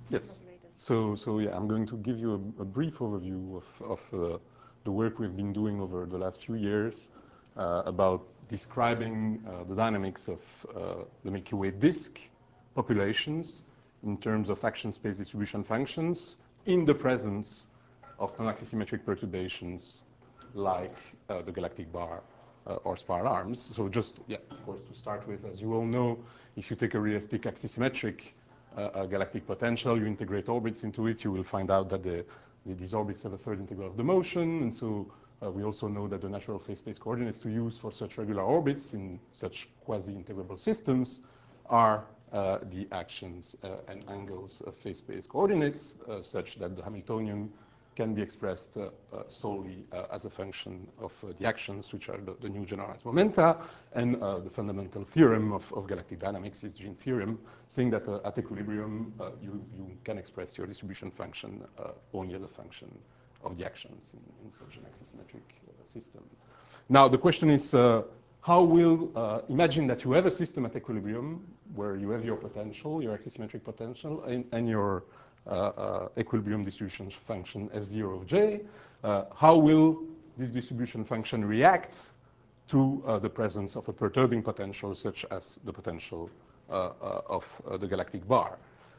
Yes. So yeah, I'm going to give you a brief overview of the work we've been doing over the last few years about describing the dynamics of the Milky Way disk populations in terms of action space distribution functions in the presence of non-axisymmetric perturbations like the galactic bar or spiral arms. So just, yeah, of course, to start with, as you all know, if you take a realistic axisymmetric galactic potential, you integrate orbits into it, you will find out that these orbits have a third integral of the motion. And so we also know that the natural phase space coordinates to use for such regular orbits in such quasi-integrable systems are the actions and angles of phase space coordinates such that the Hamiltonian can be expressed solely as a function of the actions, which are the new generalized momenta. And the fundamental theorem of galactic dynamics is Jean theorem, saying that at equilibrium, you can express your distribution function only as a function of the actions in such an axisymmetric system. Now, the question is, how will, imagine that you have a system at equilibrium where you have your potential, your axisymmetric potential, and your equilibrium distribution function f0 of j. How will this distribution function react to the presence of a perturbing potential such as the potential of the galactic bar?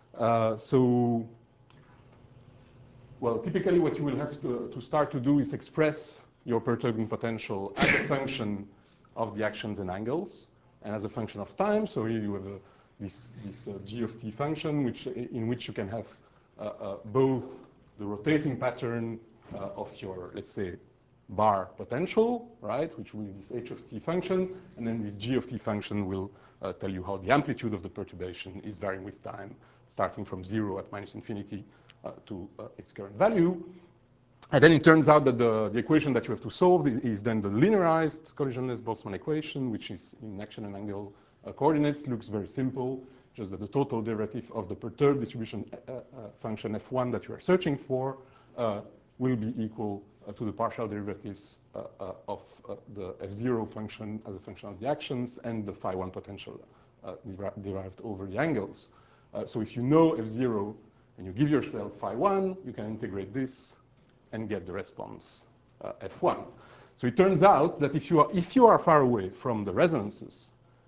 Well, typically what you will have to start to do is express your perturbing potential as a function of the actions and angles and as a function of time. So here you have this g of t function in which you can have both the rotating pattern of your, let's say, bar potential, right, which will be this h of t function, and then this g of t function will tell you how the amplitude of the perturbation is varying with time, starting from 0 at minus infinity to its current value. And then it turns out that the equation that you have to solve is then the linearized collisionless Boltzmann equation, which is in action and angle coordinates. Looks very simple, just that the total derivative of the perturbed distribution function f1 that you are searching for will be equal to the partial derivatives of the f0 function as a function of the actions and the phi1 potential derived over the angles. So if you know f0 and you give yourself phi1, you can integrate this and get the response f1. So it turns out that if you are far away from the resonances,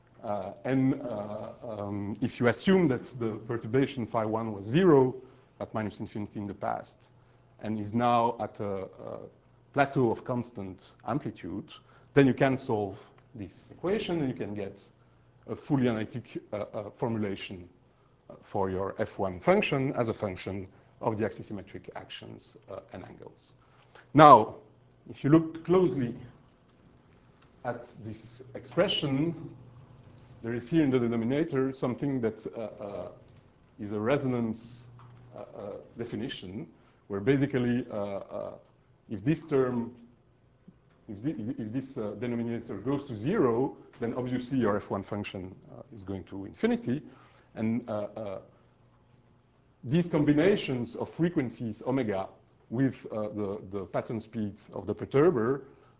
if you assume that the perturbation phi1 was 0 at minus infinity in the past and is now at a plateau of constant amplitude, then you can solve this equation and you can get a fully analytic formulation for your f1 function as a function of the axisymmetric actions and angles. Now, if you look closely at this expression, there is here in the denominator something that is a resonance definition, where basically if this term, if this denominator goes to 0, then obviously your f1 function is going to infinity. And these combinations of frequencies omega with the pattern speed of the perturber,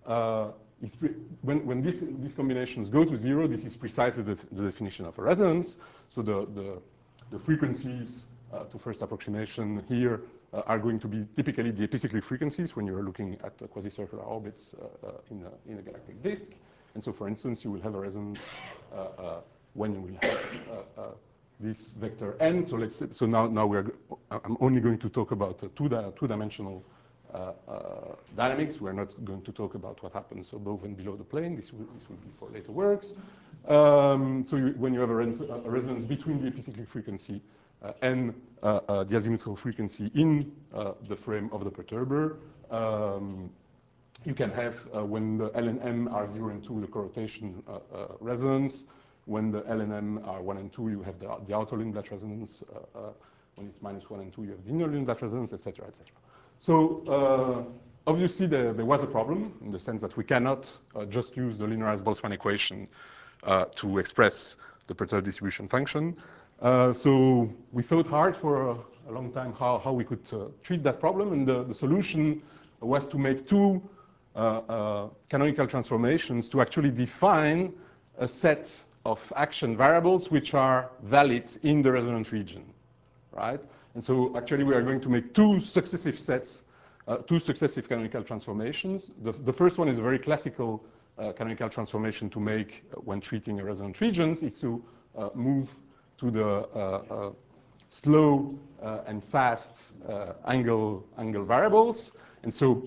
when these combinations go to 0, this is precisely the definition of a resonance. So the frequencies to first approximation here are going to be typically the epicyclic frequencies when you're looking at quasi-circular orbits in a galactic disk. And so, for instance, you will have a resonance when you will have this vector n. So now I'm only going to talk about two-dimensional dynamics. We're not going to talk about what happens above and below the plane. This will be for later works. When you have a resonance between the epicyclic frequency and the azimuthal frequency in the frame of the perturber, you can have, when the L and M are 0 and 2, the corotation resonance. When the L and M are 1 and 2, you have the outer Lindblad resonance. When it's minus 1 and 2, you have the inner Lindblad resonance, etc., etc. So obviously there was a problem in the sense that we cannot just use the linearized Boltzmann equation to express the perturbed distribution function. So we thought hard for a long time how we could treat that problem, and the solution was to make two canonical transformations to actually define a set of action variables which are valid in the resonant region, right? And so actually we are going to make two successive sets, two successive canonical transformations. The first one is a very classical canonical transformation to make when treating a resonant regions, is to move to the slow and fast angle variables. And so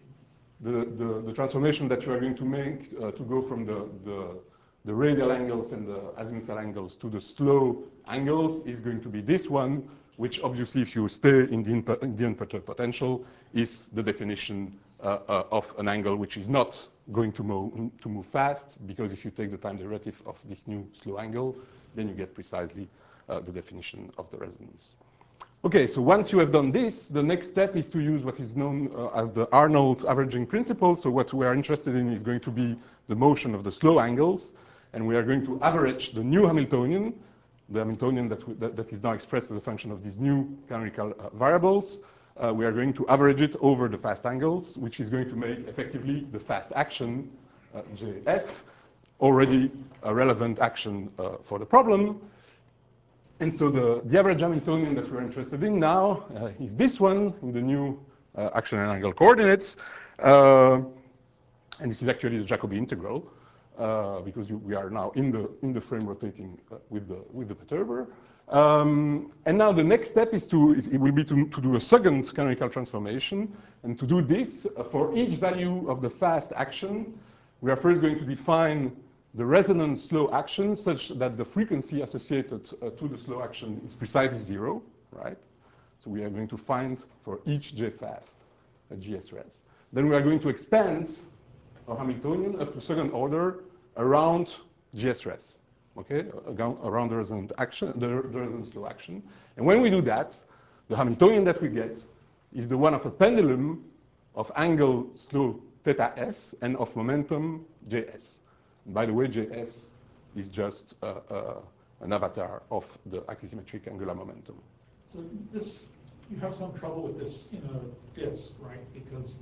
the transformation that you are going to make to go from the radial angles and the azimuthal angles to the slow angles is going to be this one, which obviously, if you stay in the unperturbed potential, is the definition of an angle which is not going to move fast, because if you take the time derivative of this new slow angle, then you get precisely the definition of the resonance. Okay, so once you have done this, the next step is to use what is known as the Arnold averaging principle. So what we are interested in is going to be the motion of the slow angles, and we are going to average the new Hamiltonian, the Hamiltonian that is now expressed as a function of these new canonical variables. We are going to average it over the fast angles, which is going to make effectively the fast action, JF, already a relevant action for the problem. And so the average Hamiltonian that we're interested in now is this one in the new action and angle coordinates. And this is actually the Jacobi integral, because we are now in the frame rotating with the perturber. And now the next step is it will be to do a second canonical transformation. And to do this, for each value of the fast action, we are first going to define the resonant slow action such that the frequency associated to the slow action is precisely 0, right? So we are going to find for each J fast a GS-res. Then we are going to expand our Hamiltonian up to second order around GS-res, okay? Around the resonant action, the resonant slow action. And when we do that, the Hamiltonian that we get is the one of a pendulum of angle slow theta s and of momentum Js. By the way, Js is just an avatar of the axisymmetric angular momentum. So this, you have some trouble with this in a disk, right? Because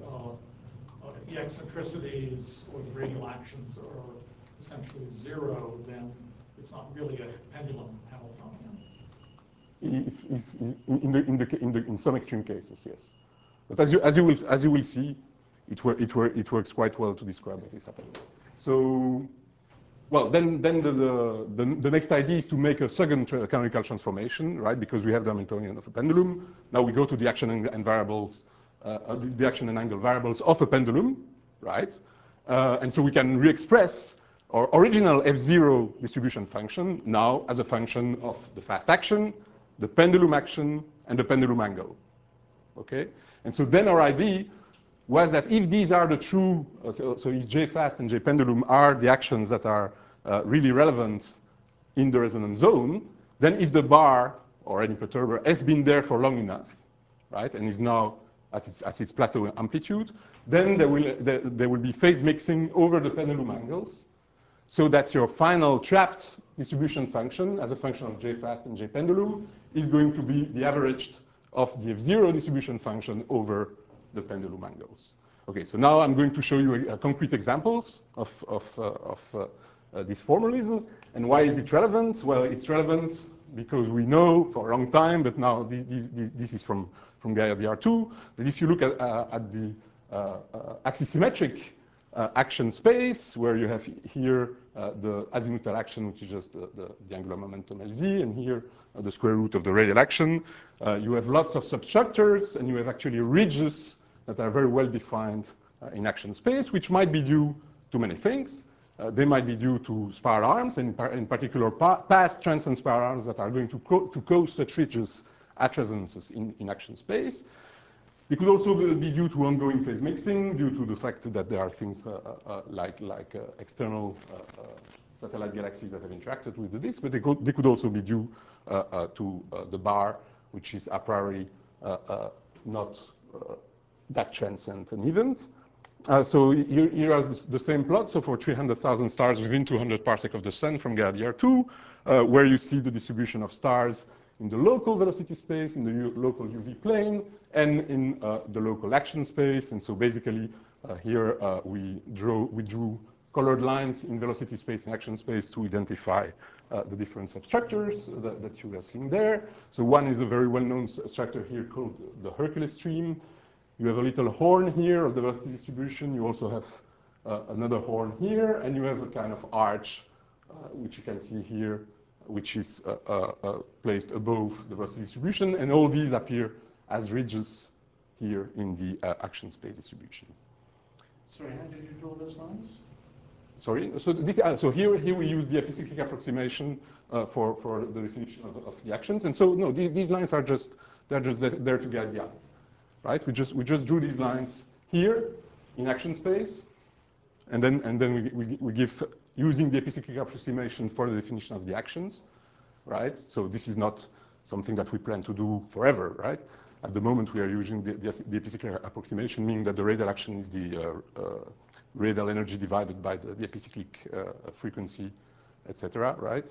if the eccentricities or the radial actions are essentially 0, then it's not really a pendulum Hamiltonian. In some extreme cases, yes. But as you will see, it works quite well to describe what is happening. So, well, then the next idea is to make a second canonical transformation, right? Because we have the Hamiltonian of a pendulum. Now we go to the action and variables, the action and angle variables of a pendulum, right? And so we can re-express our original F0 distribution function now as a function of the fast action, the pendulum action, and the pendulum angle, okay? And so then our idea was that if these are the true, so if J fast and J pendulum are the actions that are really relevant in the resonance zone, then if the bar or any perturber has been there for long enough, right, and is now at its plateau amplitude, then there will be phase mixing over the pendulum angles, so that your final trapped distribution function as a function of J fast and J pendulum is going to be the averaged of the F0 distribution function over the pendulum angles. Okay, so now I'm going to show you concrete examples of this formalism. And why is it relevant? Well, it's relevant because we know for a long time, but now this is from Gaia DR2, that if you look at the axisymmetric action space, where you have here the azimuthal action, which is just the angular momentum Lz, and here the square root of the radial action, you have lots of substructures, and you have actually ridges that are very well defined in action space, which might be due to many things. They might be due to spiral arms, and in particular past transient spiral arms that are going to cause such ridges at resonances in action space. It could also be due to ongoing phase mixing, due to the fact that there are things like external satellite galaxies that have interacted with the disk, but they could also be due to the bar, which is a priori not that transient an event. So here are the same plot. So for 300,000 stars within 200 parsec of the sun from Gaia DR2, where you see the distribution of stars in the local velocity space, in the local UV plane, and in the local action space. And so basically here we drew colored lines in velocity space and action space to identify the different substructures that you are seeing there. So one is a very well-known structure here called the Hercules stream. You have a little horn here of the velocity distribution. You also have another horn here, and you have a kind of arch, which you can see here, which is placed above the velocity distribution, and all these appear as ridges here in the action space distribution. Sorry, how did you draw those lines? Sorry, so here we use the epicyclic approximation for the definition of the actions, and so no, these lines are just there to guide the eye, right? We just drew these lines here in action space, and then we give, using the epicyclic approximation for the definition of the actions, right? So this is not something that we plan to do forever, right? At the moment, we are using the epicyclic approximation, meaning that the radial action is the radial energy divided by the epicyclic frequency, etc., right?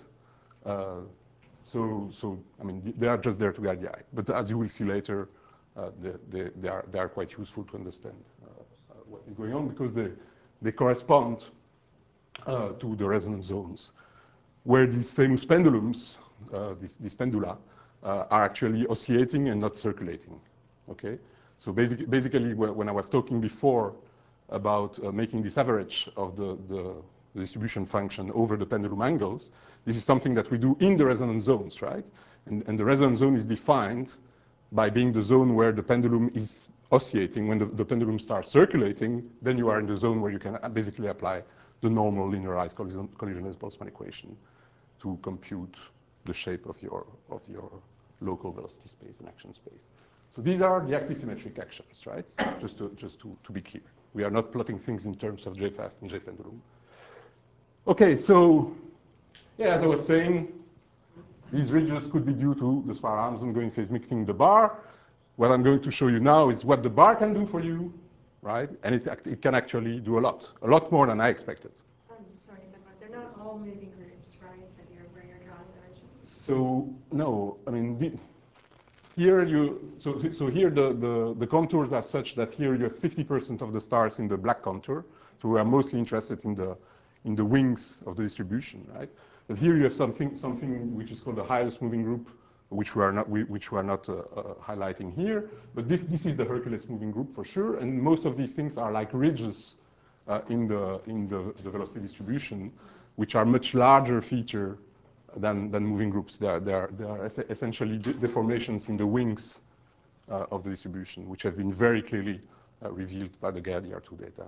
So I mean, they are just there to guide the eye. But as you will see later, they are quite useful to understand what is going on, because they correspond to the resonance zones, where these famous pendulums, these pendula, are actually oscillating and not circulating, okay? So basically when I was talking before about making this average of the distribution function over the pendulum angles, this is something that we do in the resonance zones, right? And the resonance zone is defined by being the zone where the pendulum is oscillating. When the pendulum starts circulating, then you are in the zone where you can basically apply the normal linearized collisionless Boltzmann equation to compute the shape of your local velocity space and action space. So these are the axisymmetric actions, right? Just to be clear. We are not plotting things in terms of J fast and J pendulum. Okay, so yeah, as I was saying, these ridges could be due to the spiral arms ongoing phase mixing the bar. What I'm going to show you now is what the bar can do for you, right? And it can actually do a lot more than I expected. I'm sorry, but they're not all moving groups, right? Where you're drawing the ridges. So no, I mean here here the contours are such that here you have 50% of the stars in the black contour. So we are mostly interested in the wings of the distribution, right? But here you have something which is called the highest moving group, which we are not highlighting here. But this is the Hercules moving group for sure, and most of these things are like ridges in the velocity distribution, which are much larger feature than moving groups. They are essentially deformations in the wings of the distribution, which have been very clearly revealed by the Gaia-DR2 data.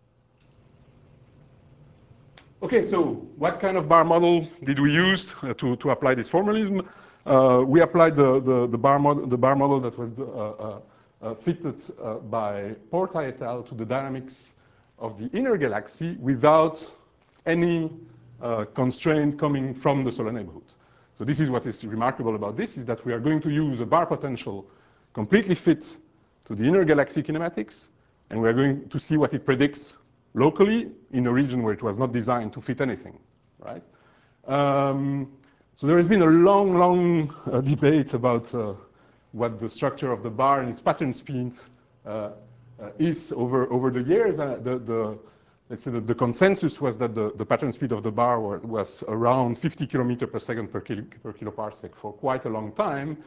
Okay, so what kind of bar model did we use to apply this formalism? We applied the bar model that was fitted by Porta et al. To the dynamics of the inner galaxy without any constraint coming from the solar neighborhood. So this is what is remarkable about this, is that we are going to use a bar potential completely fit to the inner galaxy kinematics, and we are going to see what it predicts locally in a region where it was not designed to fit anything, right? So there has been a long debate about what the structure of the bar and its pattern speed is over the years. Let's say that the consensus was that the pattern speed of the bar was around 50 kilometers per second per kiloparsec for quite a long time.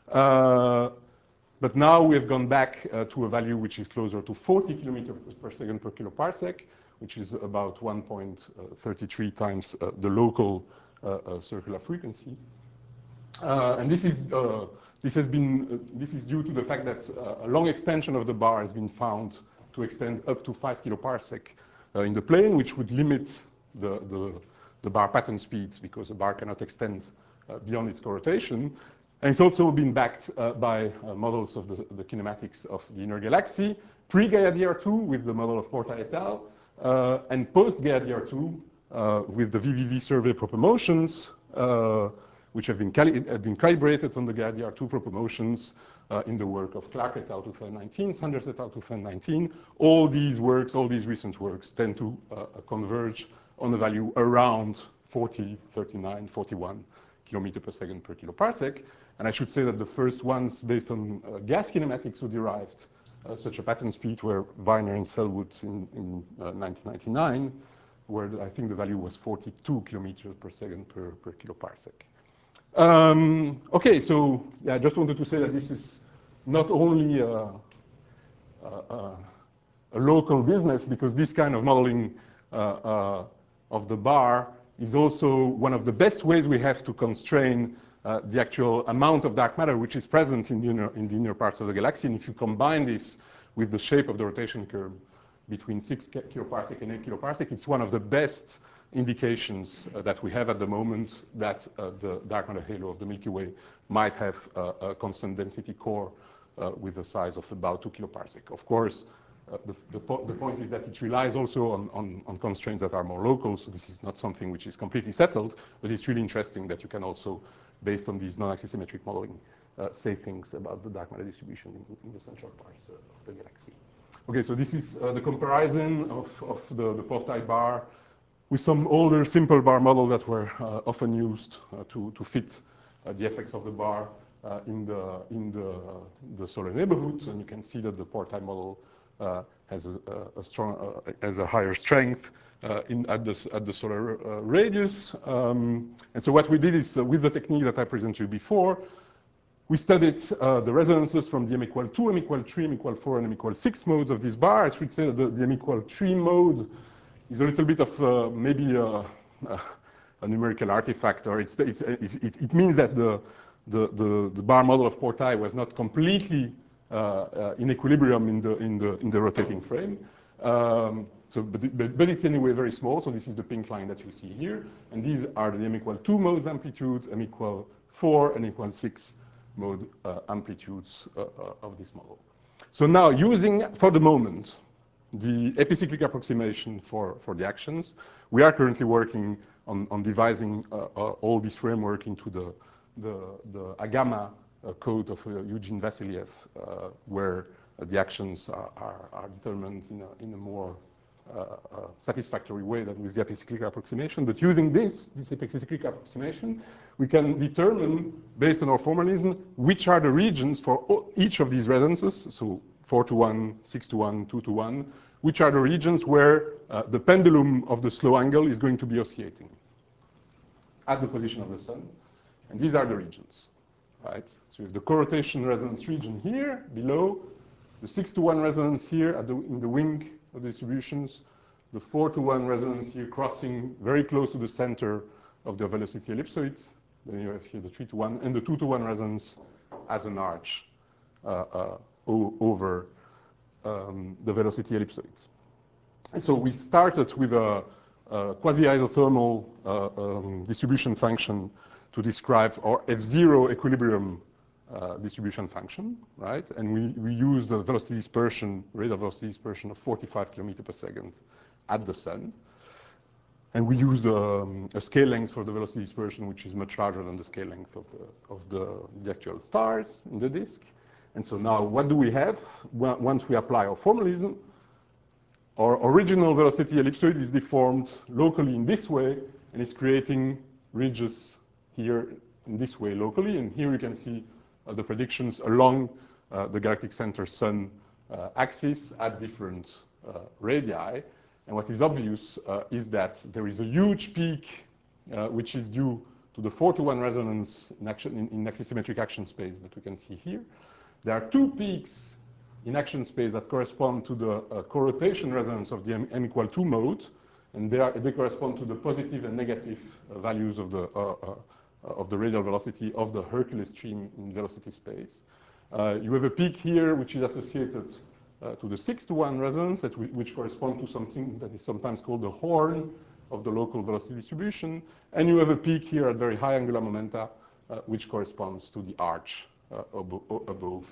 But now we have gone back to a value which is closer to 40 kilometers per second per kiloparsec, which is about 1.33 times the local circular frequency. And this is due to the fact that a long extension of the bar has been found to extend up to 5 kiloparsec in the plane, which would limit the bar pattern speeds, because the bar cannot extend beyond its co-rotation. And it's also been backed by models of the kinematics of the inner galaxy, pre-Gaia-DR2 with the model of Porta et al., and post-Gaia-DR2 with the VVV survey proper motions, which have been calibrated on the Gaia-DR2 proper motions in the work of Clark et al. 2019, Sanders et al. 2019. All these recent works tend to converge on a value around 40, 39, 41 kilometers per second per kiloparsec. And I should say that the first ones based on gas kinematics who derived such a pattern speed were Weiner and Selwood in 1999, where I think the value was 42 kilometers per second per kiloparsec. Okay, so yeah, I just wanted to say that this is not only a local business, because this kind of modeling of the bar is also one of the best ways we have to constrain the actual amount of dark matter which is present in the inner parts of the galaxy. And if you combine this with the shape of the rotation curve between 6 kiloparsec and 8 kiloparsec, it's one of the best indications that we have at the moment that the dark matter halo of the Milky Way might have a constant density core with a size of about 2 kiloparsec. Of course, the point is that it relies also on constraints that are more local, so this is not something which is completely settled, but it's really interesting that you can also, based on these non-axisymmetric modeling, say things about the dark matter distribution in the central parts of the galaxy. Okay, so this is the comparison of the Portail bar with some older simple bar model that were often used to fit the effects of the bar in the solar neighborhood. And you can see that the Portail model has a higher strength at the solar radius. And so what we did is, with the technique that I presented to you before, we studied the resonances from the m=2, m=3, m=4, and m=6 modes of this bar. I should say that the m=3 mode is a little bit of maybe a numerical artifact, or it means that the bar model of Portail was not completely in equilibrium in the rotating frame. But it's anyway very small, so this is the pink line that you see here. And these are the m=2 modes amplitudes, m=4 and m=6 mode amplitudes of this model. So now, using, for the moment, the epicyclic approximation for the actions, we are currently working on devising all this framework into the AGAMA code of Eugene Vassiliev, where the actions are determined in a more satisfactory way than with the epicyclic approximation. But using this epicyclic approximation, we can determine, based on our formalism, which are the regions for each of these resonances, so 4-to-1, 6-to-1, 2-to-1, which are the regions where the pendulum of the slow angle is going to be oscillating at the position of the sun. And these are the regions, right? So we have the corotation resonance region here, below, the 6-to-1 resonance here in the wing of the distributions, the 4-to-1 resonance here crossing very close to the center of the velocity ellipsoid. Then you have here the 3-to-1, and the 2-to-1 resonance as an arch over the velocity ellipsoid. And so we started with a quasi-isothermal distribution function to describe our F0 equilibrium distribution function, right? And we use the velocity dispersion, rate of velocity dispersion of 45 kilometers per second at the sun. And we used a scale length for the velocity dispersion, which is much larger than the scale length of the actual stars in the disk. And so now, what do we have? Once we apply our formalism, our original velocity ellipsoid is deformed locally in this way, and it's creating ridges here in this way locally. And here you can see the predictions along the galactic center sun axis at different radii. And what is obvious is that there is a huge peak, which is due to the 4-to-1 resonance in axisymmetric action space that we can see here. There are two peaks in action space that correspond to the corotation resonance of the m=2 mode, and they correspond to the positive and negative values of the radial velocity of the Hercules stream in velocity space. You have a peak here, which is associated to the 6-to-1 resonance, which corresponds to something that is sometimes called the horn of the local velocity distribution. And you have a peak here at very high angular momenta, which corresponds to the arch above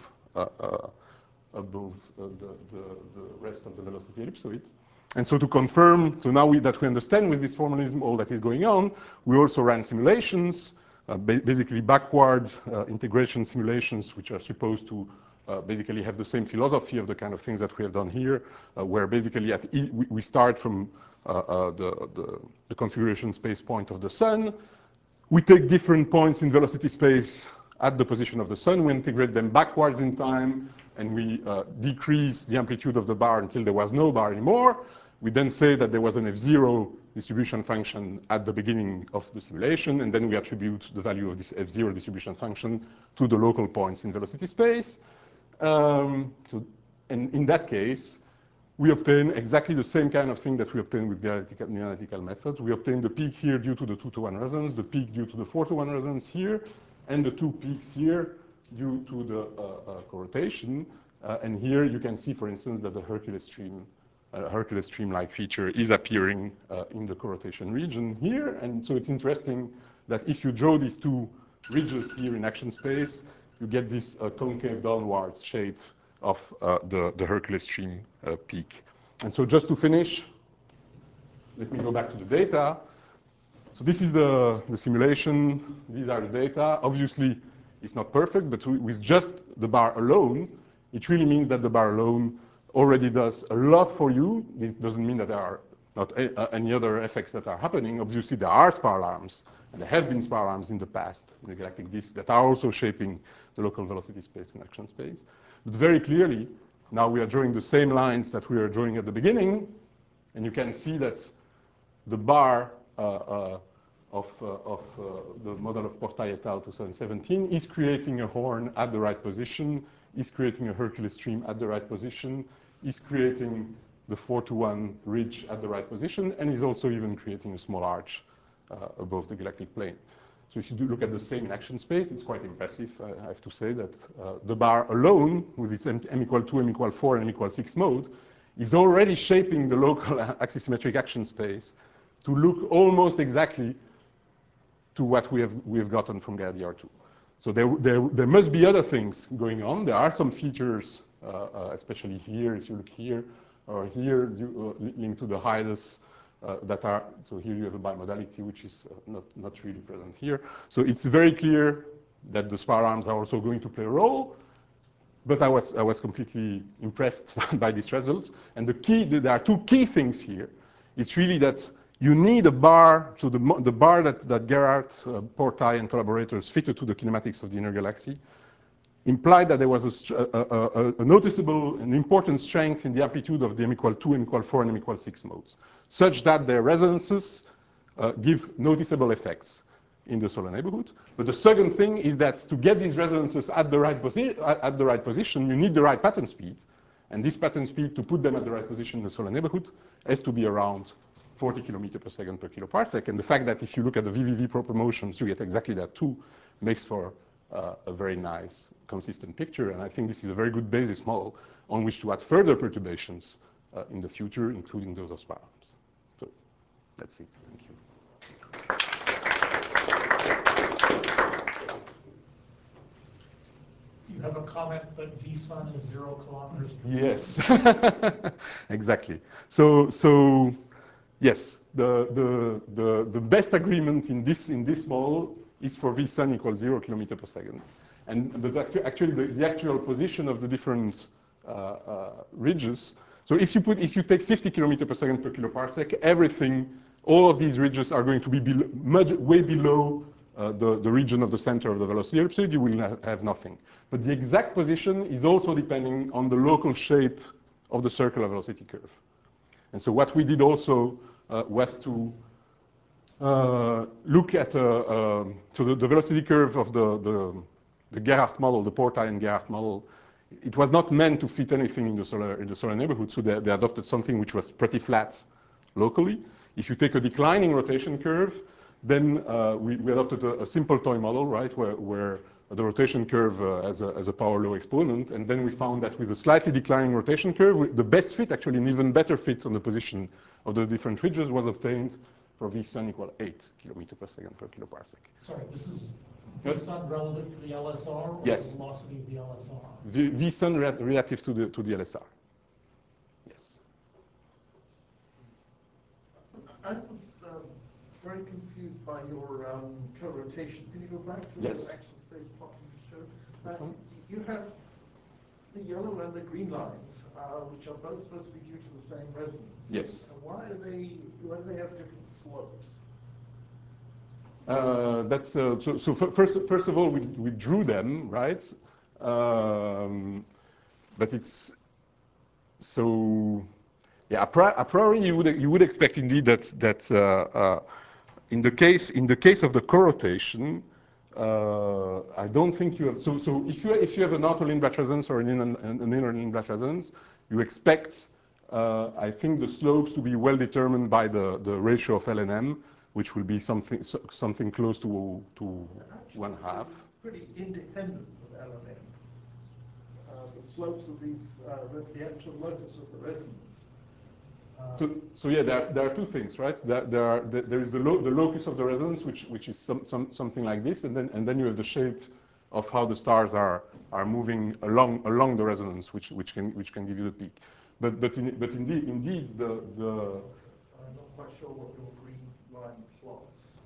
the rest of the velocity ellipsoid. And so to confirm, so now that we understand with this formalism all that is going on, we also ran simulations, basically backward integration simulations, which are supposed to basically have the same philosophy of the kind of things that we have done here, where basically we start from the configuration space point of the sun. We take different points in velocity space at the position of the sun. We integrate them backwards in time, and we decrease the amplitude of the bar until there was no bar anymore. We then say that there was an F0 distribution function at the beginning of the simulation, and then we attribute the value of this F0 distribution function to the local points in velocity space. And in that case, we obtain exactly the same kind of thing that we obtain with the analytical methods. We obtain the peak here due to the 2-to-1 resonance, the peak due to the 4-to-1 resonance here, and the two peaks here due to the corrotation. And here you can see, for instance, that the Hercules stream-like feature is appearing in the corrotation region here. And so it's interesting that if you draw these two ridges here in action space, you get this concave downwards shape of the Hercules stream peak. And so just to finish, let me go back to the data. So this is the simulation. These are the data. Obviously, it's not perfect, but with just the bar alone, it really means that the bar alone already does a lot for you. This doesn't mean that there are not any other effects that are happening. Obviously, there are spiral arms, and there have been spiral arms in the past in the galactic disk that are also shaping the local velocity space and action space. But very clearly, now we are drawing the same lines that we were drawing at the beginning, and you can see that the bar of the model of Portail et al. 2017 is creating a horn at the right position, is creating a Hercules stream at the right position, is creating the 4-to-1 ridge at the right position, and is also even creating a small arch above the galactic plane. So if you do look at the same in action space, it's quite impressive. I have to say that the bar alone, with its m equal 2, m equal 4, and m equal 6 mode, is already shaping the local axisymmetric action space to look almost exactly to what we have gotten from Gaia DR2. So there must be other things going on. There are some features, especially here, if you look here, or here, linked to the Hydes, that are, so here you have a bimodality, which is not really present here. So it's very clear that the spiral arms are also going to play a role, but I was completely impressed by this result. And there are two key things here. It's really that you need a bar, so the bar that Gerhardt, Portail, and collaborators fitted to the kinematics of the inner galaxy implied that there was a noticeable and important strength in the amplitude of the m equal 2, m equal 4, and m equal 6 modes, such that their resonances give noticeable effects in the solar neighborhood. But the second thing is that to get these resonances at the right position, you need the right pattern speed. And this pattern speed, to put them at the right position in the solar neighborhood, has to be around 40 kilometers per second per kiloparsec. And the fact that if you look at the VVV proper motions, you get exactly that too, makes for a very nice, consistent picture. And I think this is a very good basis model on which to add further perturbations in the future, including those of spiral arms. So that's it. Thank you. You have a comment that VSUN is 0 kilometers per Yes, exactly. So yes, the best agreement in this model is for VSUN equals 0 kilometer per second. But actually, the actual position of the different ridges. So if you take 50 kilometer per second per kiloparsec, everything, all of these ridges are going to be way below the region of the center of the velocity ellipsoid. You will have nothing. But the exact position is also depending on the local shape of the circular velocity curve. And so what we did also was to look at the velocity curve of the Gerhardt model, the Portail and Gerhardt model. It was not meant to fit anything in the solar neighborhood, so they adopted something which was pretty flat locally. If you take a declining rotation curve, then we adopted a simple toy model, right, where the rotation curve has a power law exponent, and then we found that with a slightly declining rotation curve, the best fit, actually an even better fit on the position of the different ridges, was obtained for VSUN equal 8 kilometer per second per kiloparsec. Sorry, this is VSUN relative to the LSR, or yes. the velocity of the LSR? VSUN relative to the LSR. Yes. I was very confused by your co-rotation. Can you go back to yes. the action space plot you showed? You have the yellow and the green lines, which are both supposed to be due to the same resonance. Yes. And why do they have different slopes? That's so first of all, we drew them, right? But it's so Yeah, a priori you would expect indeed that in the case of the co-rotation, I don't think you have. So if you have an outer Lindblad resonance or an inner Lindblad resonance, you expect I think the slopes to be well determined by the ratio of L and M, which will be something close to 1/2. Pretty independent of L and M. The slopes of these, the actual locus of the resonance. So yeah, there are two things, right? There is the locus of the resonance, which is something like this, and then you have the shape of how the stars are moving along the resonance, which can give you the peak. But indeed the I'm not quite sure what your green line plots.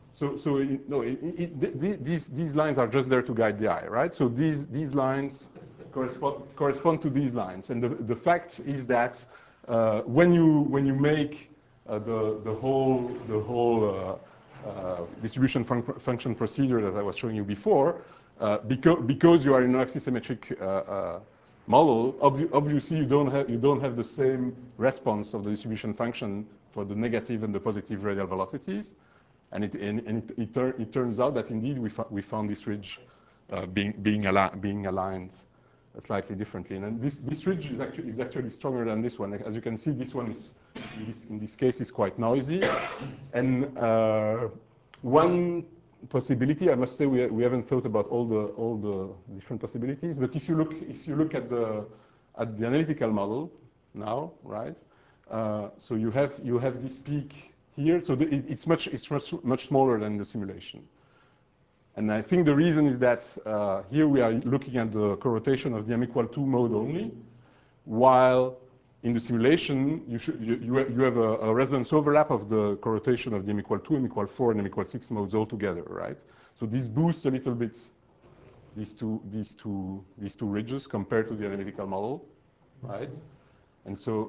These lines are just there to guide the eye, right? So these lines correspond to these lines, and the fact is that when you make the whole distribution function procedure that I was showing you before, because you are in an axisymmetric model, obviously you don't have the same response of the distribution function for the negative and the positive radial velocities, and it turns out that indeed we found this ridge being aligned slightly differently, and this ridge is actually stronger than this one. As you can see, this one is in this case is quite noisy, and one possibility, I must say, we haven't thought about all the different possibilities, but if you look at the analytical model now, right? So you have this peak here, so it's much smaller than the simulation. And I think the reason is that here we are looking at the co-rotation of the m=2 mode only, while in the simulation you have a resonance overlap of the co-rotation of the m=2, m=4, and m=6 modes all together, right? So this boosts a little bit these two ridges compared to the analytical model, right? And so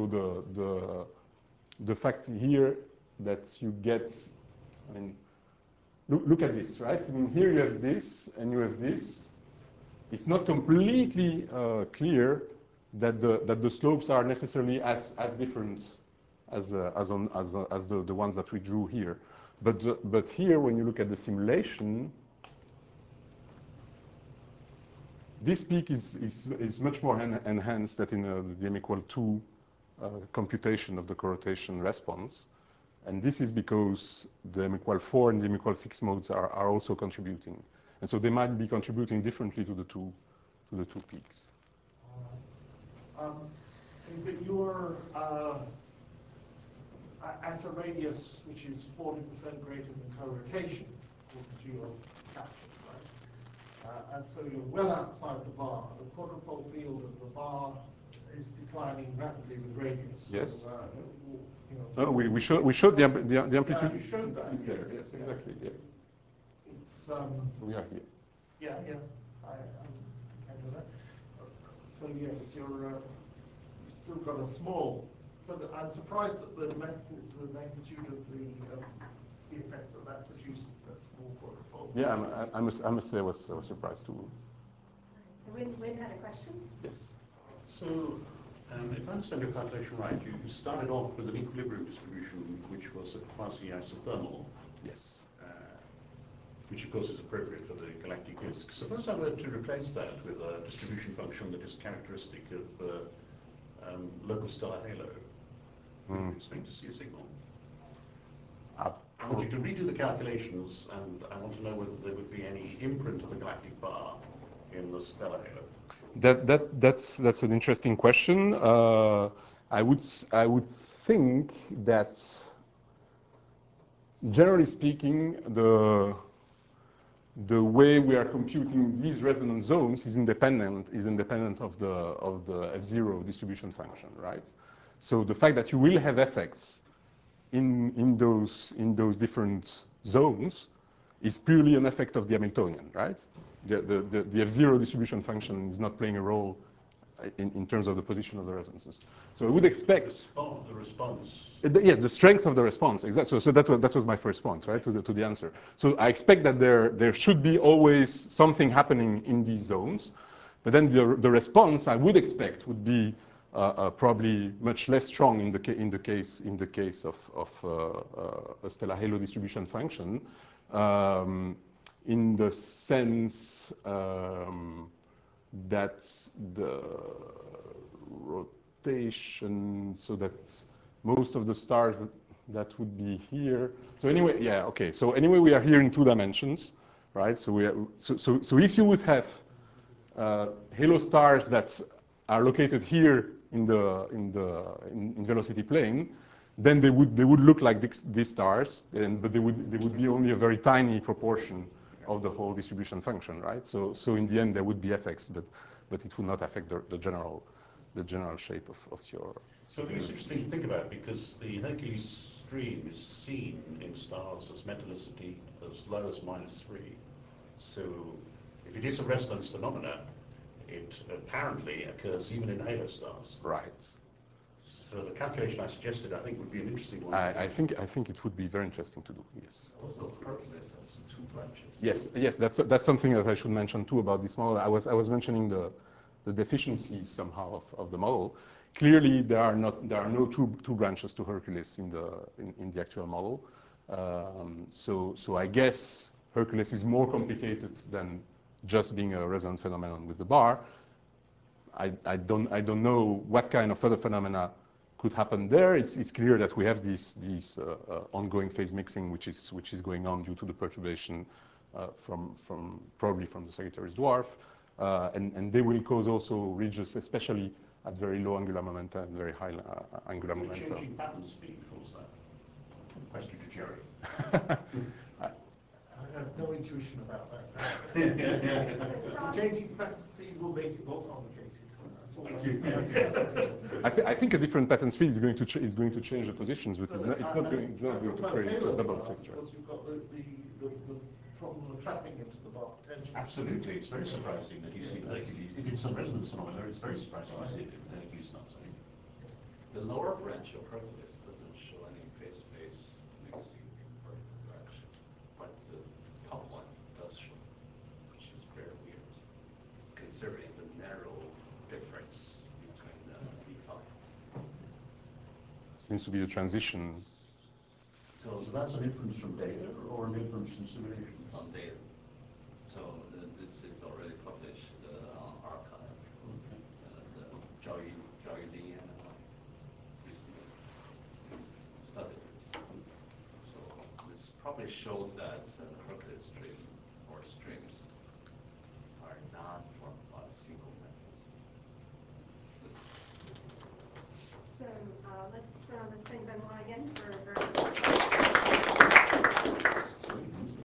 the fact here that you get, I mean, look at this, right? I mean, here you have this, and you have this. It's not completely clear that the slopes are necessarily as different as the ones that we drew here. But here, when you look at the simulation, this peak is much more enhanced than in the m=2 computation of the co-rotation response. And this is because the m=4 and the m=6 modes are also contributing. And so they might be contributing differently to the two peaks. But you're at a radius which is 40% greater than co-rotation, according to your caption, right? And so you're well outside the bar. The quadrupole field of the bar is declining rapidly with radius. Yes. So, No, we showed the amplitude. you showed that. It's there. Yes, exactly. Yeah. It's We are here. yeah. I do that. So yes, you've still got a small. But I'm surprised at the magnitude of the effect that produces, that small quadrupole. Yeah, I must say I was surprised too. Wynn had a question? Yes. So, if I understand your calculation right, you started off with an equilibrium distribution which was quasi-isothermal. Yes. Which of course is appropriate for the galactic disk. Suppose I were to replace that with a distribution function that is characteristic of the local stellar halo. Would you expect to see a signal? I want you to redo the calculations, and I want to know whether there would be any imprint of the galactic bar in the stellar halo. That's an interesting question. I would think that, generally speaking, the way we are computing these resonance zones is independent of the F0 distribution function, right? So the fact that you will have effects in those different zones is purely an effect of the Hamiltonian, right? The F0 distribution function is not playing a role in terms of the position of the resonances. So I would expect the response. The strength of the response, exactly. So that was my first point, right, to the answer. So I expect that there should be always something happening in these zones, but then the response I would expect would be probably much less strong in the case of a stellar halo distribution function, in the sense that the rotation, so that most of the stars that would be here. So anyway, yeah, okay. So anyway, we are here in 2 dimensions, right? So so if you would have halo stars that are located here in velocity plane, then they would look like these stars, but they would be only a very tiny proportion of the whole distribution function, right? So in the end there would be effects, but it would not affect the general shape of your. So I think it's interesting to think about, because the Hercules stream is seen in stars as metallicity as low as -3. So if it is a resonance phenomena, it apparently occurs even in halo stars. Right. So the calculation I suggested, I think, would be an interesting one. I think it would be very interesting to do. Yes. Also, Hercules has 2 branches. Yes. That's something that I should mention too about this model. I was mentioning the deficiencies somehow of the model. Clearly, there are no two branches to Hercules in the actual model. So I guess Hercules is more complicated than just being a resonant phenomenon with the bar. I don't know what kind of other phenomena could happen there. It's clear that we have these ongoing phase mixing, which is going on due to the perturbation probably from the Sagittarius dwarf, and they will cause also ridges, especially at very low angular momenta and very high angular momenta. Changing pattern speed caused that. Question to Jerry. I have no intuition about that. So stars, Changing pattern speed will make it more complicated. Thank you. I think a different pattern speed is going to change the positions, but it's not going to create a double effect. Because you've got the problem of trapping into the bar potential. Absolutely, it's very surprising that you see Hercules. If it's some resonance phenomena, it's very surprising you see it in Hercules stars. The lower branch of Hercules doesn't show any phase-space mixing in vertical direction, but the top one does show, which is very weird, considering the narrow difference between the V5. Seems to be a transition. So that's an inference from data or an inference from simulation? From data. So this is already published on arXiv. Zhao Yulin and recently studied this. So this probably shows that Hercules stream or streams are not formed by single mechanism. so let's thank Benoit again for very